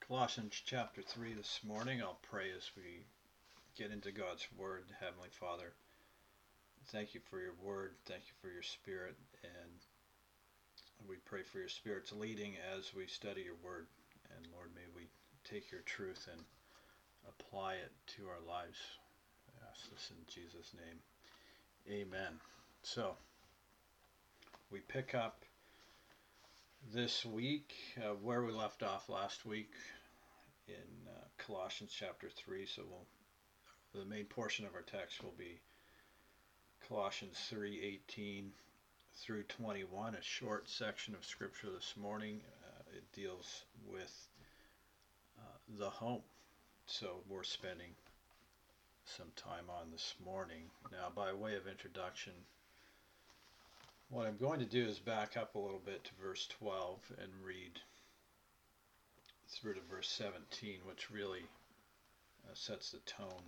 Colossians chapter 3 this morning. I'll pray as we get into God's Word. Heavenly Father, thank you for your Word. Thank you for your Spirit. And we pray for your Spirit's leading as we study your Word. And Lord, may we take your truth and apply it to our lives. I ask this in Jesus' name. Amen. So, we pick up this week where we left off last week in Colossians chapter 3. So the main portion of our text will be Colossians 3:18 through 21, a short section of scripture this morning. It deals with the home. So we're spending some time on this morning. Now, by way of introduction, what I'm going to do is back up a little bit to verse 12 and read through to verse 17, which really sets the tone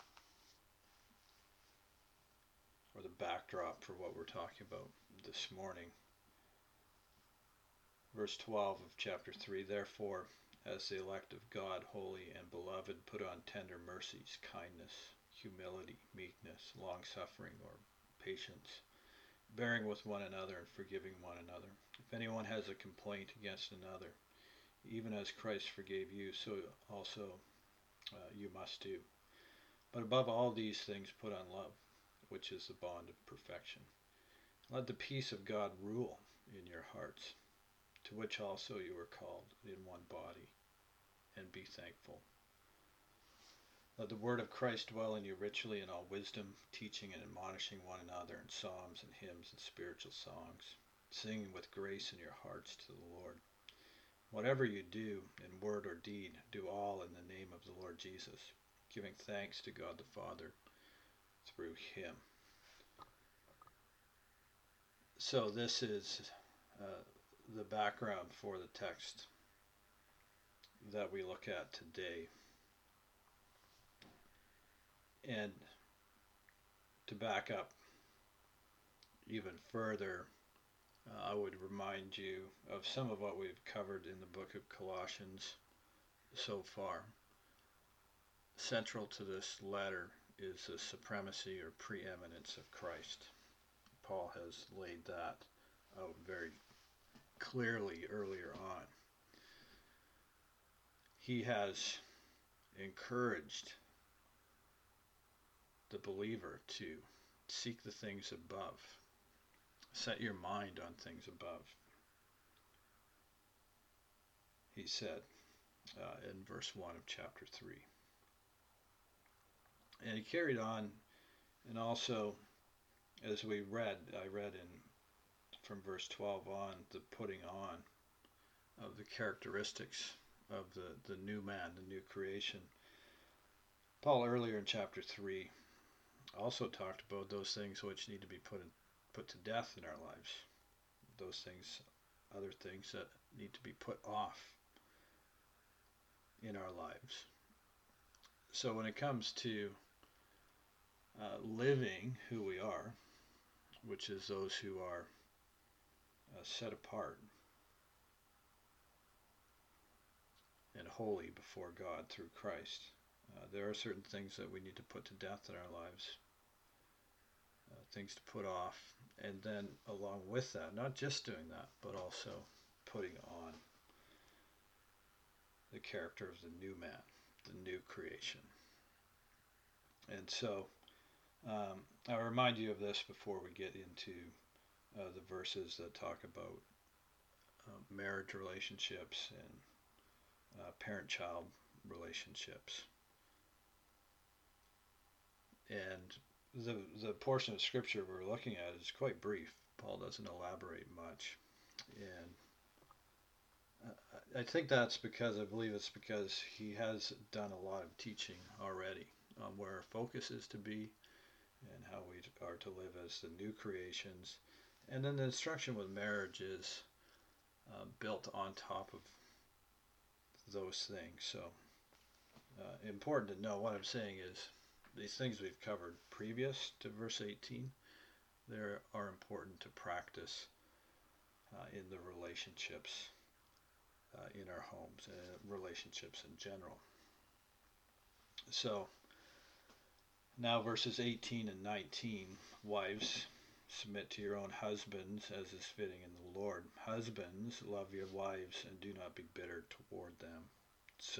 or the backdrop for what we're talking about this morning. Verse 12 of chapter 3, therefore, as the elect of God, holy and beloved, put on tender mercies, kindness, humility, meekness, long-suffering or patience, bearing with one another and forgiving one another. If anyone has a complaint against another, even as Christ forgave you, so also you must do. But above all these things put on love, which is the bond of perfection. Let the peace of God rule in your hearts, to which also you were called in one body, and be thankful. Let the word of Christ dwell in you richly in all wisdom, teaching and admonishing one another in psalms and hymns and spiritual songs, singing with grace in your hearts to the Lord. Whatever you do in word or deed, do all in the name of the Lord Jesus, giving thanks to God the Father through him. So this is the background for the text that we look at today. And to back up even further, I would remind you of some of what we've covered in the book of Colossians so far. Central to this letter is the supremacy or preeminence of Christ. Paul has laid that out very clearly earlier on. He has encouraged the believer to seek the things above. Set your mind on things above, he said in verse 1 of chapter 3. And he carried on, and also as I read from verse 12 on, the putting on of the characteristics of the new man, the new creation. Paul earlier in chapter 3 also talked about those things which need to be put to death in our lives. Those things, other things that need to be put off in our lives. So when it comes to living who we are, which is those who are set apart and holy before God through Christ, there are certain things that we need to put to death in our lives, things to put off, and then along with that, not just doing that, but also putting on the character of the new man, the new creation. And so I'll remind you of this before we get into the verses that talk about marriage relationships and parent-child relationships. And the portion of scripture we're looking at is quite brief. Paul doesn't elaborate much. And I think that's because, I believe it's because he has done a lot of teaching already on where our focus is to be and how we are to live as the new creations. And then the instruction with marriage is built on top of those things. So important to know. What I'm saying is these things we've covered previous to verse 18, they are important to practice in the relationships in our homes and relationships in general. So now verses 18 and 19, wives, submit to your own husbands as is fitting in the Lord. Husbands, love your wives and do not be bitter toward them. So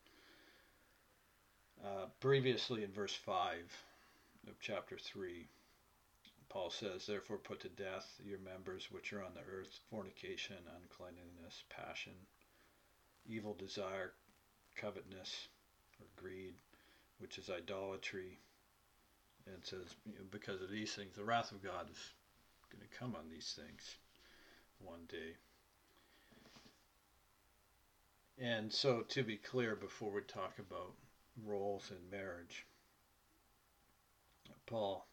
previously in verse 5 of chapter 3, Paul says, therefore put to death your members which are on the earth, fornication, uncleanness, passion, evil desire, covetousness, or greed, which is idolatry. And it says, because of these things, the wrath of God is going to come on these things one day. And so, to be clear, before we talk about roles in marriage, Paul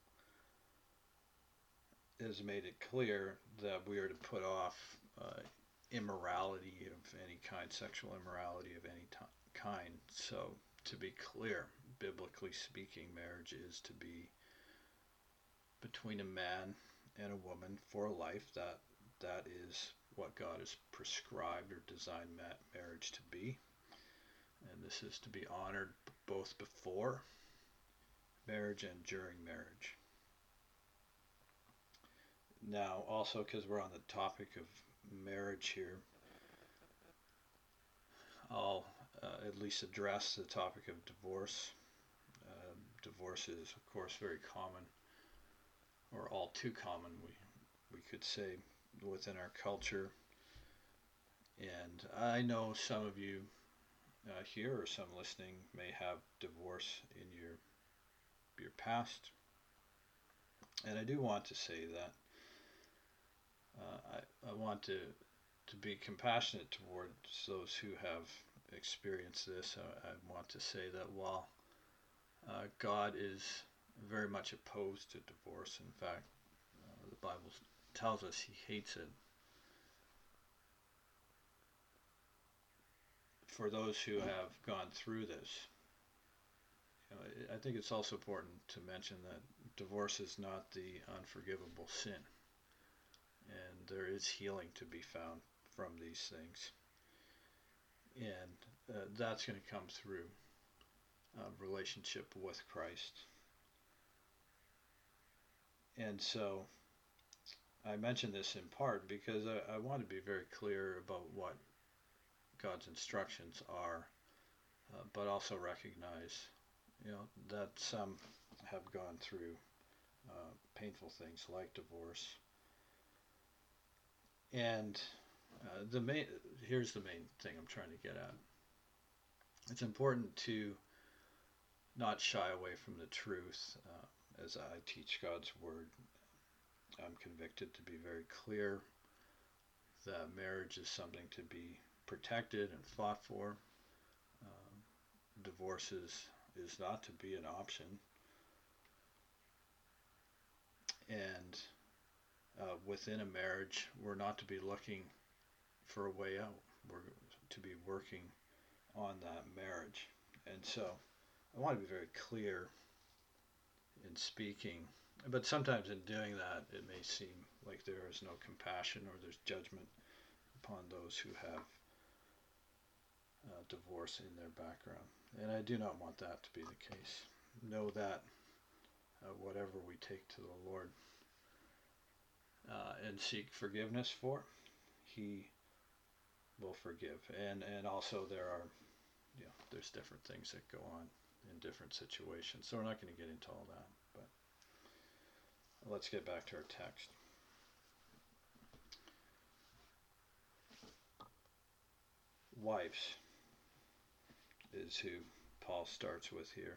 has made it clear that we are to put off immorality of any kind, sexual immorality of any kind. So, to be clear, biblically speaking, marriage is to be between a man and a woman for life. That is what God has prescribed or designed marriage to be. And this is to be honored both before marriage and during marriage. Now, also, because we're on the topic of marriage here, I'll at least address the topic of divorce. Divorce is, of course, very common, or all too common, we could say, within our culture. And I know some of you here, or some listening, may have divorce in your past. And I do want to say that I want to be compassionate towards those who have experienced this. I want to say that while God is very much opposed to divorce, in fact, the Bible tells us he hates it, for those who have gone through this, I think it's also important to mention that divorce is not the unforgivable sin. And there is healing to be found from these things. And that's going to come through relationship with Christ. And so I mention this in part because I want to be very clear about what God's instructions are, but also recognize, that some have gone through painful things like divorce. And here's the main thing I'm trying to get at. It's important to not shy away from the truth. As I teach God's Word, I'm convicted to be very clear that marriage is something to be protected and fought for. Divorce is not to be an option. And within a marriage, we're not to be looking for a way out. We're to be working on that marriage. And so I want to be very clear in speaking, but sometimes in doing that, it may seem like there is no compassion or there's judgment upon those who have divorce in their background. And I do not want that to be the case. Know that whatever we take to the Lord and seek forgiveness for, he will forgive. And also there's different things that go on in different situations. So we're not going to get into all that, but let's get back to our text. Wives is who Paul starts with here.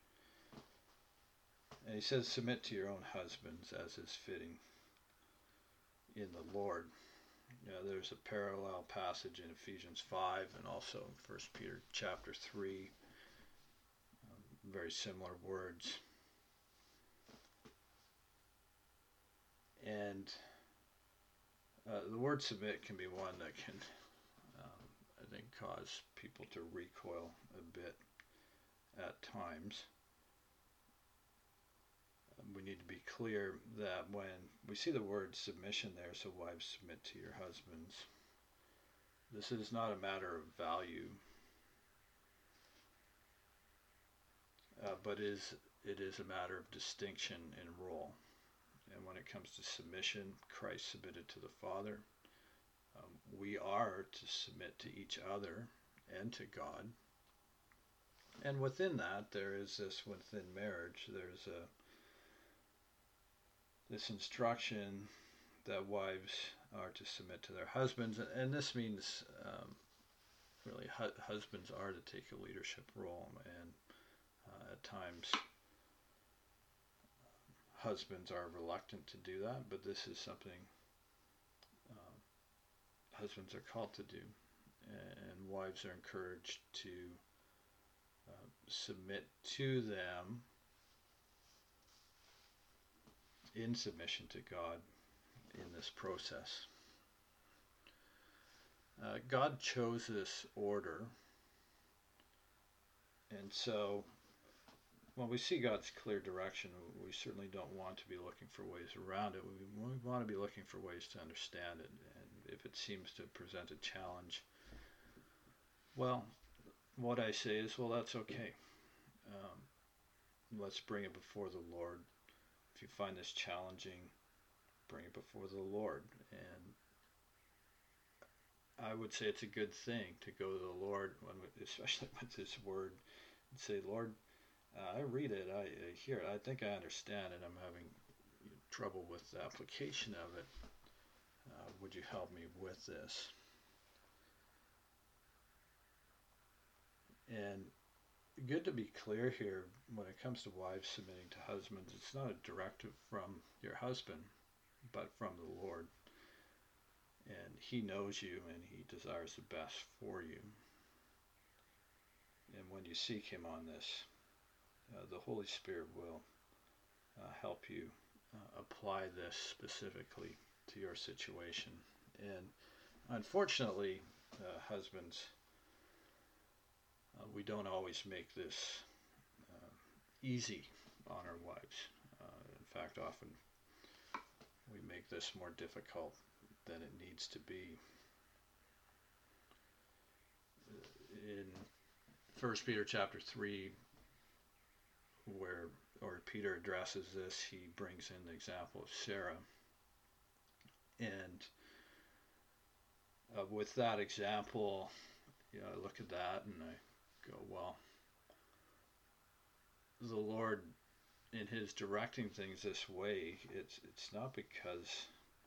And he says, submit to your own husbands as is fitting in the Lord. There's a parallel passage in Ephesians 5 and also in 1 Peter chapter 3. Very similar words. And the word submit can be one that can, I think, cause people to recoil a bit at times. We need to be clear that when we see the word submission there, so wives submit to your husbands, This is not a matter of value, but it is a matter of distinction in role. And when it comes to submission, Christ submitted to the Father. We are to submit to each other and to God. And within that, there is this, within marriage, there's this instruction that wives are to submit to their husbands. And this means really husbands are to take a leadership role. And at times, husbands are reluctant to do that, but this is something husbands are called to do, and wives are encouraged to submit to them in submission to God in this process. God chose this order, and so when we see God's clear direction, we certainly don't want to be looking for ways around it. We want to be looking for ways to understand it. And if it seems to present a challenge, well, what I say is, well, that's okay. Let's bring it before the Lord. If you find this challenging, bring it before the Lord. And I would say it's a good thing to go to the Lord, especially with this word, and say, Lord, I read it, I hear it, I think I understand it, I'm having trouble with the application of it. Would you help me with this? And good to be clear here, when it comes to wives submitting to husbands, it's not a directive from your husband, but from the Lord. And He knows you, and He desires the best for you. And when you seek Him on this, the Holy Spirit will help you apply this specifically to your situation. And unfortunately, husbands, we don't always make this easy on our wives. In fact, often we make this more difficult than it needs to be. In 1 Peter chapter 3, where Peter addresses this, he brings in the example of Sarah. And with that example, I look at that and I go, well, the Lord, in His directing things this way, it's not because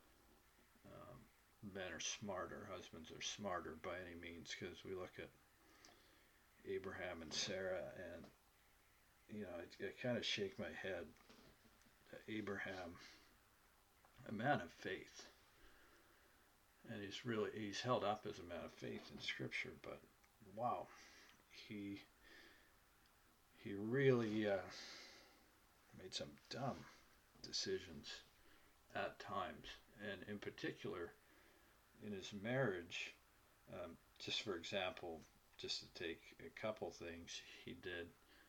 men are smarter, husbands are smarter by any means, because we look at Abraham and Sarah, and I kind of shake my head. Abraham, a man of faith, and he's held up as a man of faith in Scripture, but wow, he really made some dumb decisions at times, and in particular in his marriage. Just for example, just to take a couple things he did,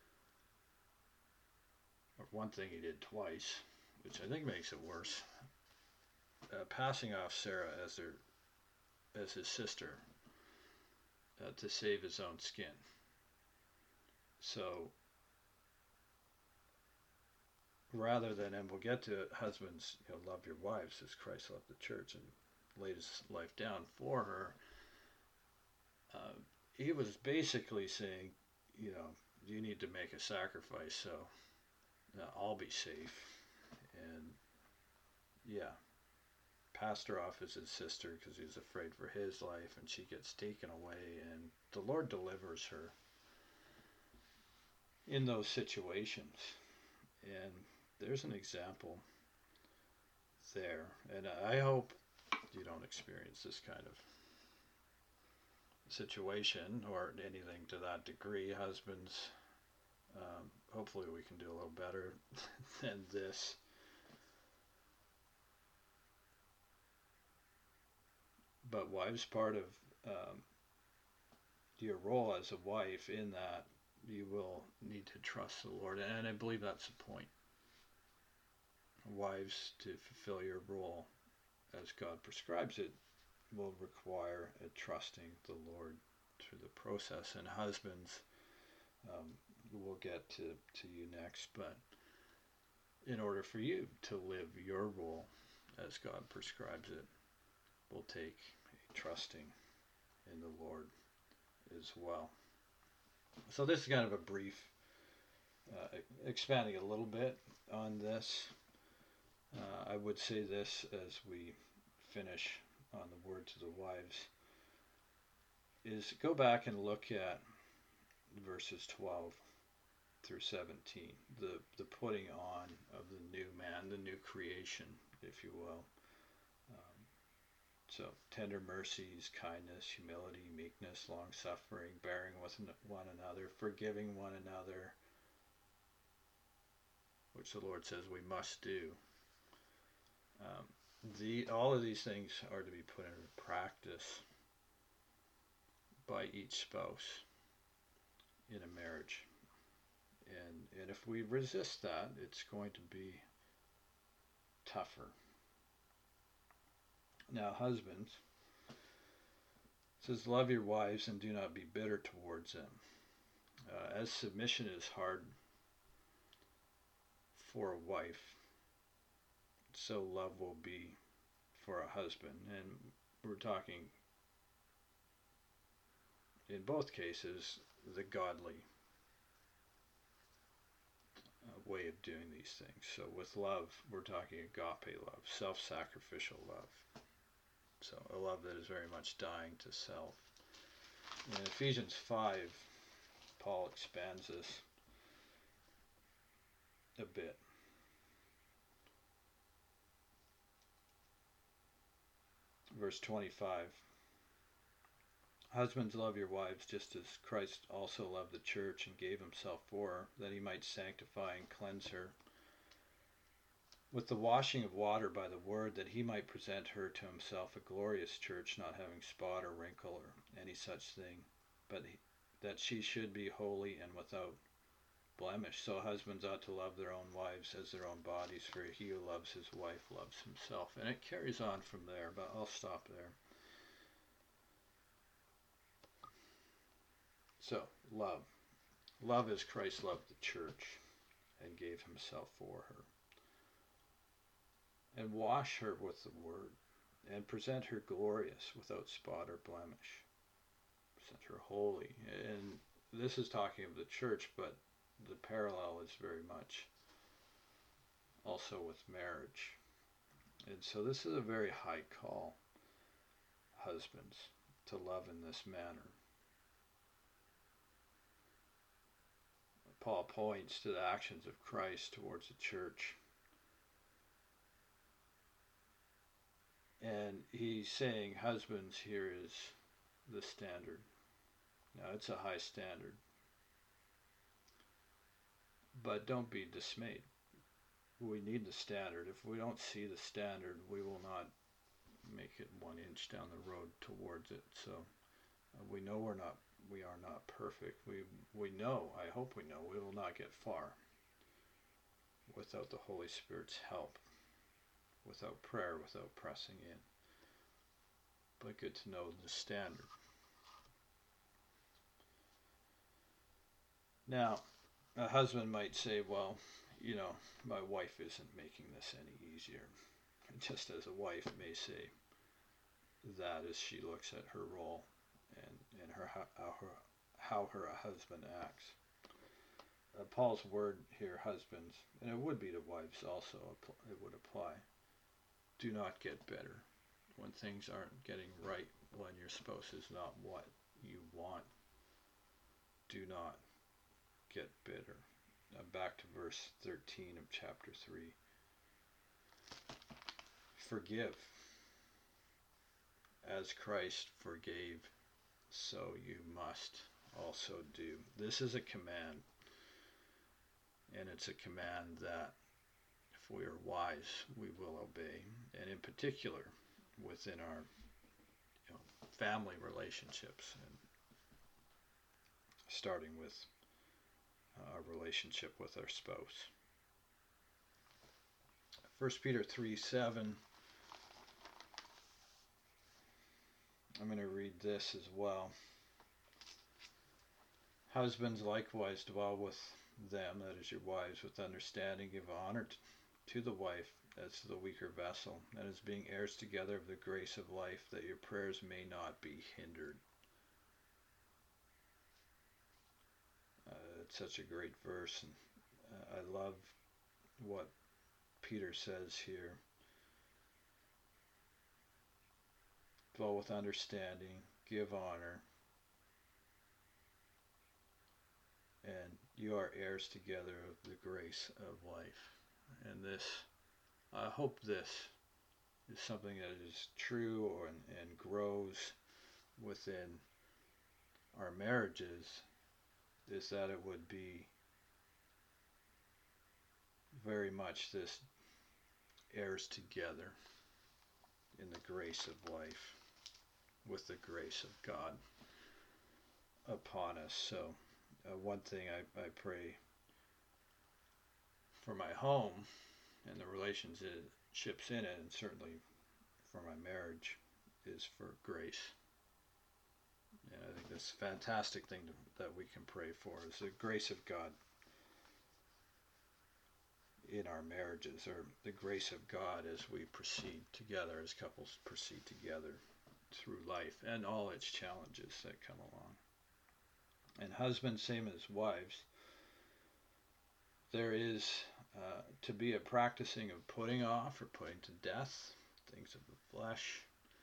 or one thing he did twice, which I think makes it worse. Passing off Sarah as his sister to save his own skin. So rather than, and we'll get to it, husbands, love your wives as Christ loved the church and laid His life down for her. He was basically saying, you need to make a sacrifice so I'll be safe. And passed her off as his sister because he was afraid for his life, and she gets taken away, and the Lord delivers her in those situations. And there's an example there, and I hope you don't experience this kind of situation or anything to that degree. Husbands, hopefully we can do a little better than this. But wives, part of your role as a wife in that you will need to trust the Lord, and I believe that's the point. Wives, to fulfill your role as God prescribes it, will require a trusting the Lord through the process. And husbands, we'll get to you next, but in order for you to live your role as God prescribes it, will take a trusting in the Lord as well. So this is kind of a brief, expanding a little bit on this. I would say this as we finish on the word to the wives, is go back and look at verses 12 through 17, the putting on of the new man, the new creation, if you will. So tender mercies, kindness, humility, meekness, long-suffering, bearing with one another, forgiving one another, which the Lord says we must do. All of these things are to be put into practice by each spouse in a marriage. And if we resist that, it's going to be tougher. Now, husbands, it says, love your wives and do not be bitter towards them. As submission is hard for a wife, so love will be for a husband. And we're talking, in both cases, the godly way of doing these things. So with love, we're talking agape love, self-sacrificial love. So a love that is very much dying to self. In Ephesians 5, Paul expands this a bit. Verse 25. Husbands, love your wives just as Christ also loved the church and gave himself for her, that he might sanctify and cleanse her with the washing of water by the word, that he might present her to himself a glorious church, not having spot or wrinkle or any such thing, but that she should be holy and without blemish. So husbands ought to love their own wives as their own bodies, for he who loves his wife loves himself. And it carries on from there, but I'll stop there. So, love. Love as Christ loved the church and gave himself for her. And wash her with the word, and present her glorious, without spot or blemish. Present her holy. And this is talking of the church, but the parallel is very much also with marriage. And so this is a very high call, husbands, to love in this manner. Paul points to the actions of Christ towards the church. And he's saying, husbands, here is the standard. Now, it's a high standard. But don't be dismayed. We need the standard. If we don't see the standard, we will not make it 1 inch down the road towards it. So we know we are not perfect. We know, I hope we know, we will not get far without the Holy Spirit's help, without prayer, without pressing in. But good to know the standard. Now, a husband might say, well, my wife isn't making this any easier. Just as a wife may say that as she looks at her role and how her husband acts. Paul's word here, husbands, and it would be to wives also, it would apply. Do not get bitter when things aren't getting right, when your spouse is not what you want. Do not get bitter. Now back to verse 13 of chapter 3. Forgive as Christ forgave, so you must also do. This is a command, and it's a command that if we are wise, we will obey, and in particular within our family relationships, and starting with our relationship with our spouse. 1 Peter 3:7 I'm going to read this as well. Husbands likewise dwell with them, that is your wives, with understanding. Give honor to the wife as to the weaker vessel, and as being heirs together of the grace of life, that your prayers may not be hindered. It's such a great verse, and I love what Peter says here. Dwell with understanding, give honor, and you are heirs together of the grace of life. And this, I hope this is something that is true and grows within our marriages, is that it would be very much this heirs together in the grace of life, with the grace of God upon us. So one thing I pray for my home and the relationships in it, and certainly for my marriage, is for grace. And I think that's a fantastic thing that we can pray for, is the grace of God in our marriages, or the grace of God as we proceed together, as couples proceed together through life and all its challenges that come along. And husbands, same as wives, there is to be a practicing of putting off or putting to death things of the flesh,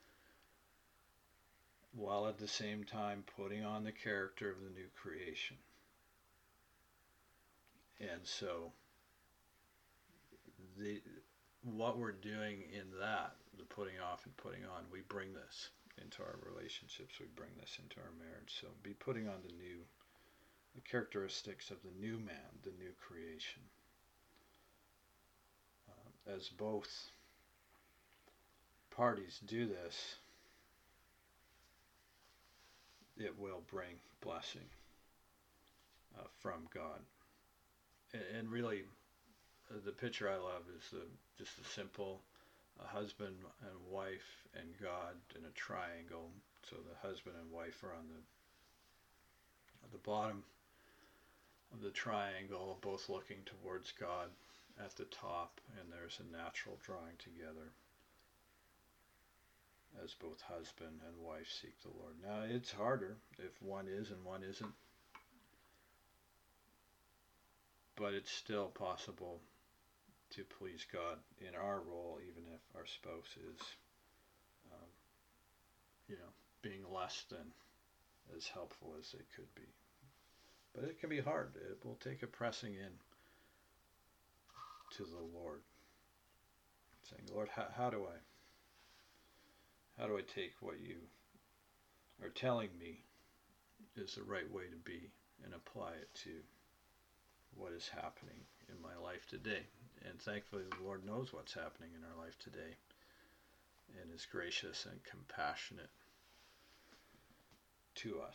while at the same time putting on the character of the new creation. And so what we're doing in that, the putting off and putting on, we bring this into our relationships, we bring this into our marriage. So be putting on the characteristics of the new man, the new creation. As both parties do this, it will bring blessing from God. And really, the picture I love is just a simple husband and wife and God in a triangle. So the husband and wife are on the bottom of the triangle, both looking towards God at the top, and there's a natural drawing together as both husband and wife seek the Lord. Now, it's harder if one is and one isn't, but it's still possible to please God in our role, even if our spouse is, being less than as helpful as they could be. But it can be hard. It will take a pressing in to the Lord, saying, Lord, how do I take what you are telling me is the right way to be, and apply it to what is happening in my life today? And thankfully, the Lord knows what's happening in our life today, and is gracious and compassionate to us.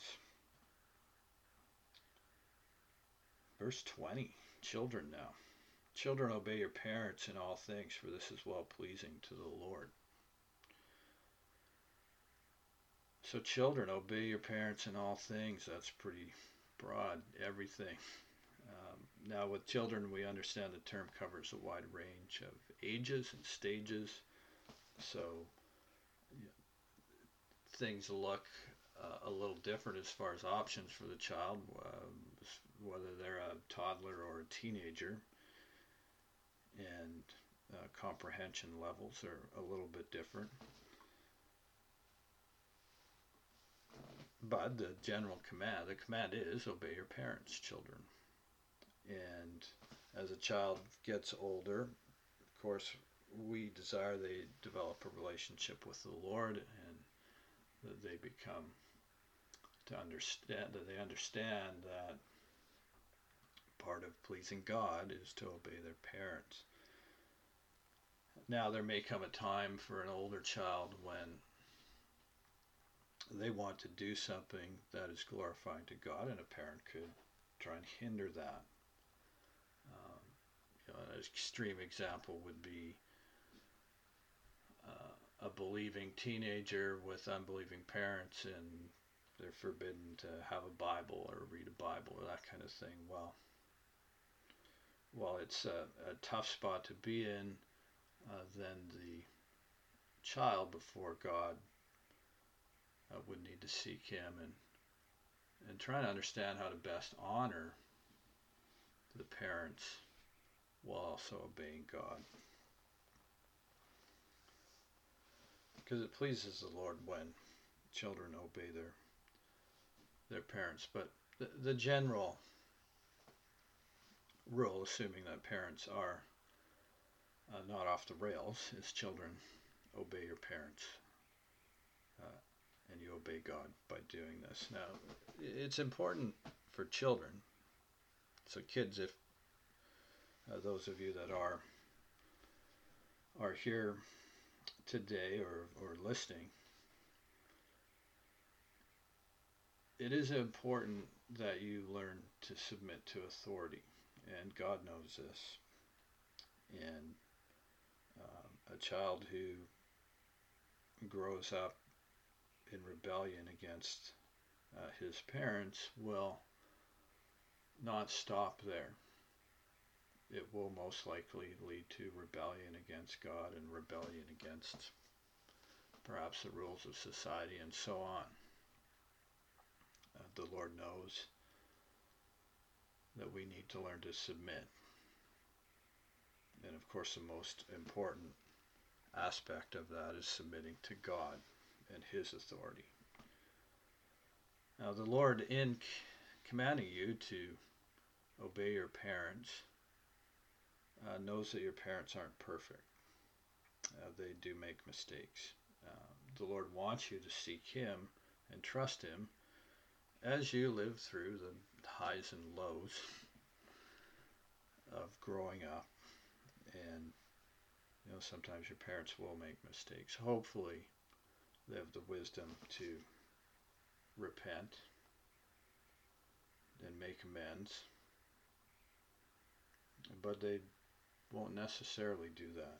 Verse 20, children now. Children, obey your parents in all things, for this is well pleasing to the Lord. So children, obey your parents in all things. That's pretty broad, everything. Now with children, we understand the term covers a wide range of ages and stages. So things look a little different as far as options for the child, whether they're a toddler or a teenager. And comprehension levels are a little bit different. But the general command, the command is obey your parents, children. And as a child gets older, of course, we desire they develop a relationship with the Lord, and that they become they understand that part of pleasing God is to obey their parents. Now, there may come a time for an older child when they want to do something that is glorifying to God, and a parent could try and hinder that. An extreme example would be a believing teenager with unbelieving parents and they're forbidden to have a Bible or read a Bible or that kind of thing. Well, it's a tough spot to be in, then the child before God would need to seek Him and try to understand how to best honor the parents while also obeying God. Because it pleases the Lord when children obey their parents. But the general rule, assuming that parents are not off the rails, is children obey your parents. And you obey God by doing this. Now, it's important for children. So kids, if those of you that are here today or listening, it is important that you learn to submit to authority, and God knows this. And a child who grows up in rebellion against his parents will not stop there. It will most likely lead to rebellion against God and rebellion against perhaps the rules of society and so on. The Lord knows that we need to learn to submit. And of course, the most important aspect of that is submitting to God and His authority. Now, the Lord, in commanding you to obey your parents, knows that your parents aren't perfect. They do make mistakes. The Lord wants you to seek Him and trust Him as you live through the highs and lows of growing up. And sometimes your parents will make mistakes. Hopefully they have the wisdom to repent and make amends, but they won't necessarily do that.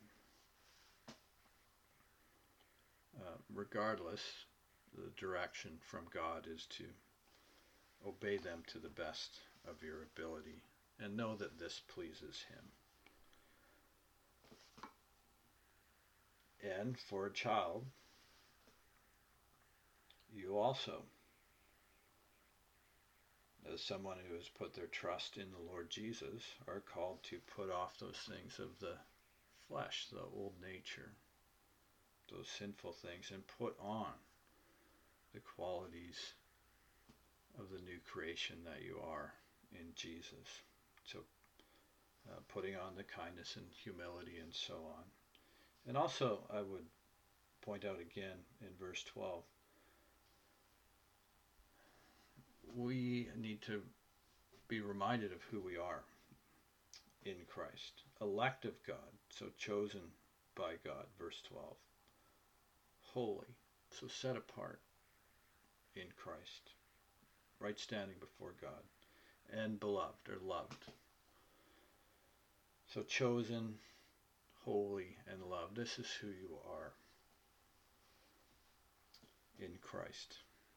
Regardless, the direction from God is to obey them to the best of your ability and know that this pleases Him. And for a child, you also, as someone who has put their trust in the Lord Jesus, are called to put off those things of the flesh, the old nature, those sinful things, and put on the qualities of the new creation that you are in Jesus. So putting on the kindness and humility and so on. And also, I would point out again in verse 12, we need to be reminded of who we are in Christ. Elect of God, so chosen by God, verse 12. Holy, so set apart in Christ. Right standing before God. And beloved, or loved. So chosen, holy, and loved. This is who you are in Christ.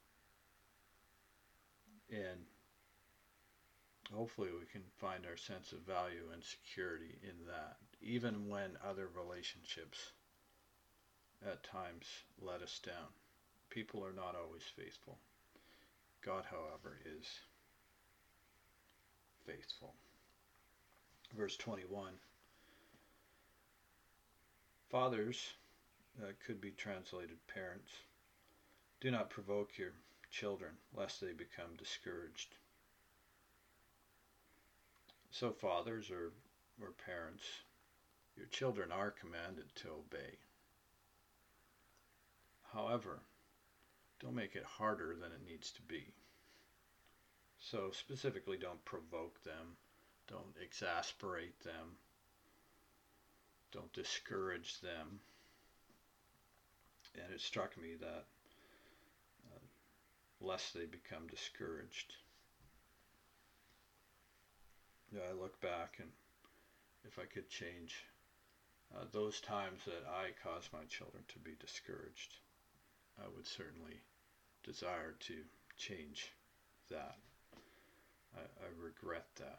And hopefully we can find our sense of value and security in that, even when other relationships at times let us down. People are not always faithful. God, however, is faithful. Verse 21. Fathers, could be translated parents, do not provoke your children, lest they become discouraged. So fathers or parents, your children are commanded to obey. However, don't make it harder than it needs to be. So specifically, don't provoke them, don't exasperate them, don't discourage them. And it struck me that lest they become discouraged. I look back, and if I could change those times that I cause my children to be discouraged, I would certainly desire to change that. I regret that.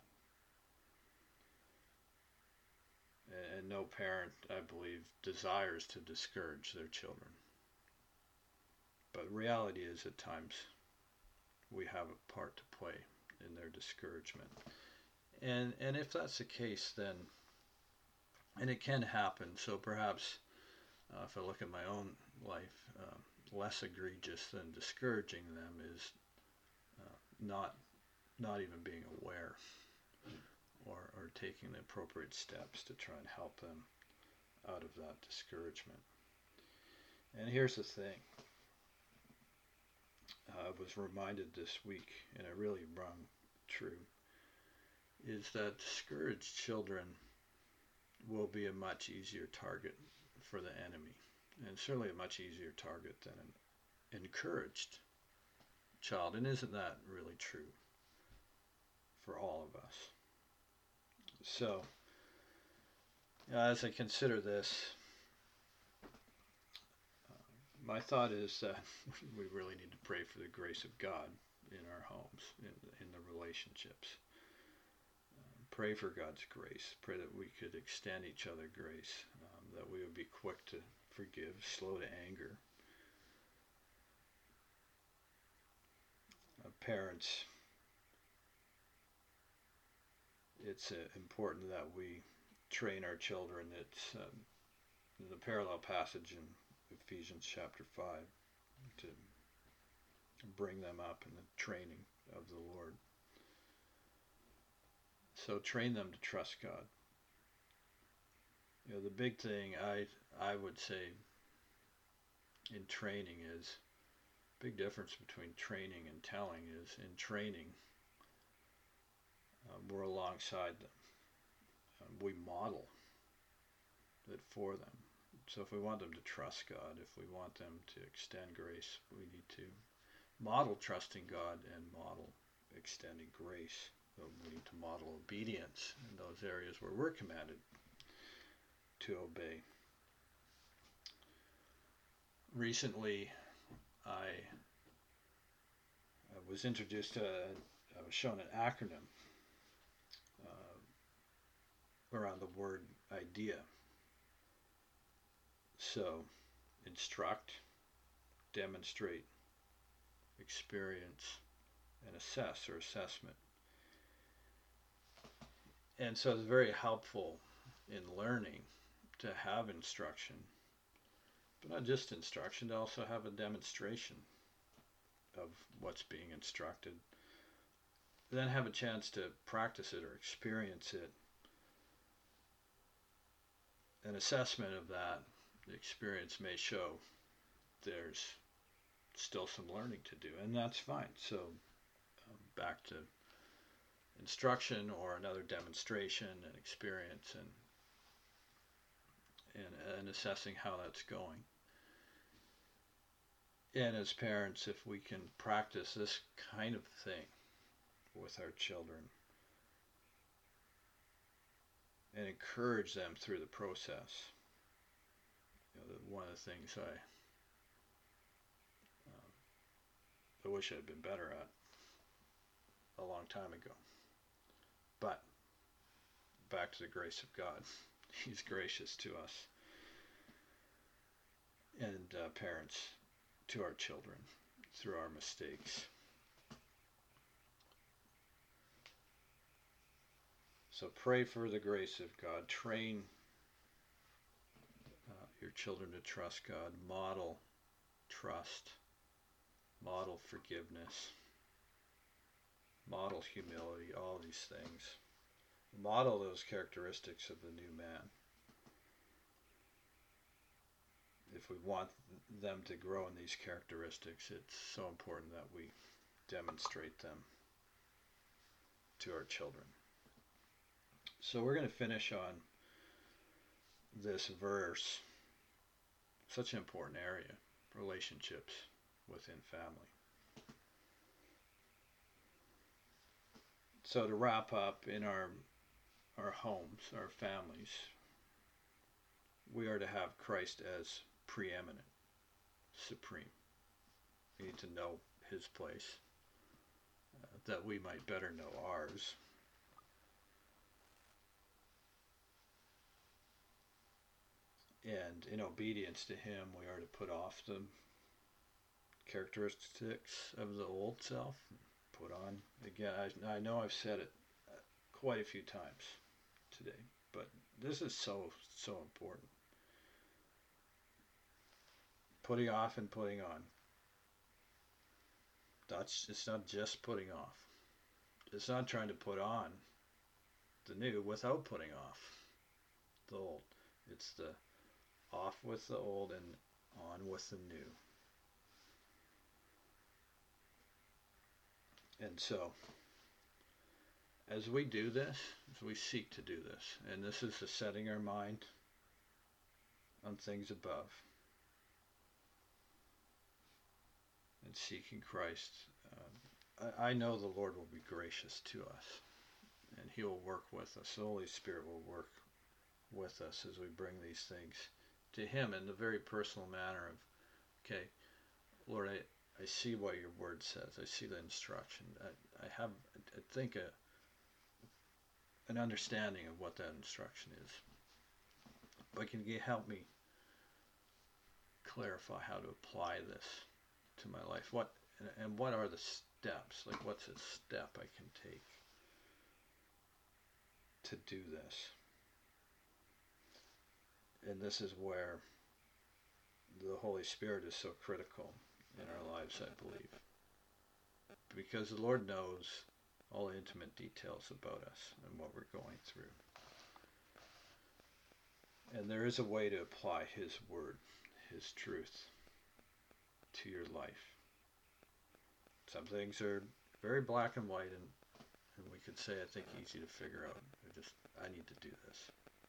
And no parent, I believe, desires to discourage their children. But the reality is, at times, we have a part to play in their discouragement. And if that's the case, then, and it can happen, so perhaps if I look at my own life, less egregious than discouraging them is not even being aware or taking the appropriate steps to try and help them out of that discouragement. And here's the thing. I was reminded this week, and it really rung true, is that discouraged children will be a much easier target for the enemy, and certainly a much easier target than an encouraged child. And isn't that really true for all of us? So, as I consider this, my thought is that we really need to pray for the grace of God in our homes, in the relationships. Pray for God's grace. Pray that we could extend each other grace, that we would be quick to forgive, slow to anger. Parents, it's important that we train our children. It's the parallel passage in Ephesians chapter 5 to bring them up in the training of the Lord. So train them to trust God. The big thing I would say in training is, big difference between training and telling is, in training, we're alongside them. We model it for them. So if we want them to trust God, if we want them to extend grace, we need to model trusting God and model extending grace. So we need to model obedience in those areas where we're commanded to obey. Recently, I was introduced to, I was shown an acronym around the word idea. So, instruct, demonstrate, experience, and assess, or assessment. And so it's very helpful in learning to have instruction, but not just instruction, to also have a demonstration of what's being instructed. Then have a chance to practice it or experience it. An assessment of that experience may show there's still some learning to do, and that's fine. So back to instruction or another demonstration and experience, and assessing how that's going. And as parents, if we can practice this kind of thing with our children and encourage them through the process, one of the things I wish I'd been better at a long time ago. But back to the grace of God. He's gracious to us, and parents to our children through our mistakes. So pray for the grace of God. Train your children to trust God. Model trust. Model forgiveness. Model humility. All these things. Model those characteristics of the new man. If we want them to grow in these characteristics, it's so important that we demonstrate them to our children. So we're going to finish on this verse, such an important area, relationships within family. So to wrap up, in our homes, our families, we are to have Christ as preeminent, supreme. We need to know his place, that we might better know ours. And in obedience to him, we are to put off the characteristics of the old self, put on, again, I know I've said it quite a few times today, but this is so important. Putting off and putting on. It's not just putting off. It's not trying to put on the new without putting off the old. It's the off with the old and on with the new. And so, as we do this, as we seek to do this, and this is the setting our mind on things above and seeking Christ, I know the Lord will be gracious to us, and he will work with us. The Holy Spirit will work with us as we bring these things to him in the very personal manner of, okay, Lord, I see what your word says. I see the instruction. I have, I think, an understanding of what that instruction is. But can you help me clarify how to apply this to my life? What are the steps? Like, what's a step I can take to do this? And this is where the Holy Spirit is so critical in our lives, I believe. Because the Lord knows all the intimate details about us and what we're going through. And there is a way to apply his word, his truth, to your life. Some things are very black and white, and we could say, I think, easy to figure out. I need to do this.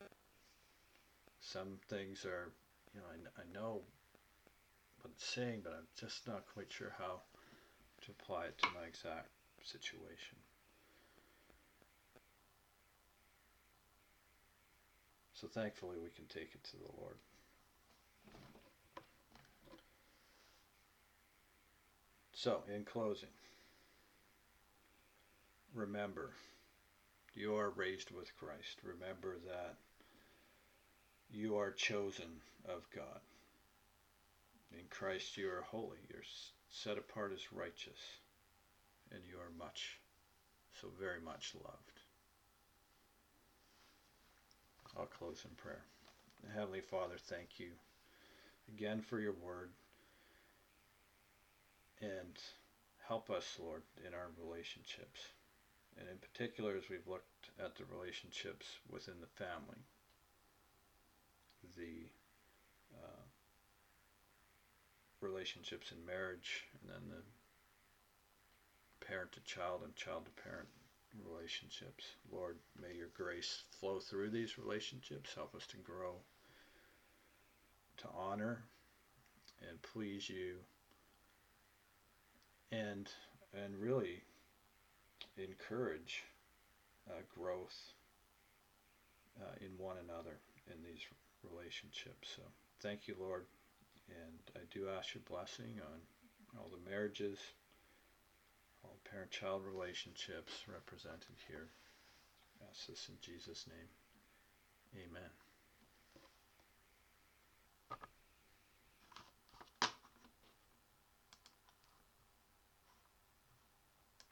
Some things are, I know what it's saying, but I'm just not quite sure how to apply it to my exact situation. So thankfully we can take it to the Lord. So, in closing, remember, you are raised with Christ. Remember that you are chosen of God. In Christ you are holy. You're set apart as righteous. And you are much, so very much loved. I'll close in prayer. Heavenly Father, thank you again for your word. And help us, Lord, in our relationships. And in particular, as we've looked at the relationships within the family, the relationships in marriage, and then the parent to child and child to parent relationships. Lord, may your grace flow through these relationships. Help us to grow, to honor and please you, and really encourage growth in one another in these relationships. So thank you, Lord, and I do ask your blessing on all the marriages, all parent-child relationships represented here. I ask this in Jesus' name. Amen.